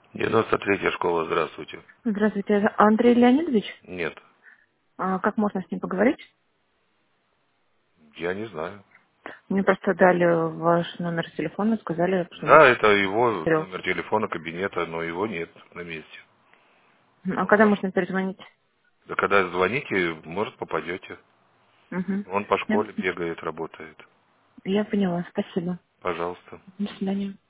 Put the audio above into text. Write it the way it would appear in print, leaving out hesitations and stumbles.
93-я школа, здравствуйте. Здравствуйте, это Андрей Леонидович. Нет, Как можно с ним поговорить? я не знаю. Мне просто дали ваш номер телефона, сказали, что он Да, это его говорил. номер телефона, кабинета, но его нет на месте. А Он когда пош- можно перезвонить? Да когда звоните, может, попадете. Угу. Он по Я, школе бегает, работает. я поняла, спасибо. Пожалуйста. До свидания.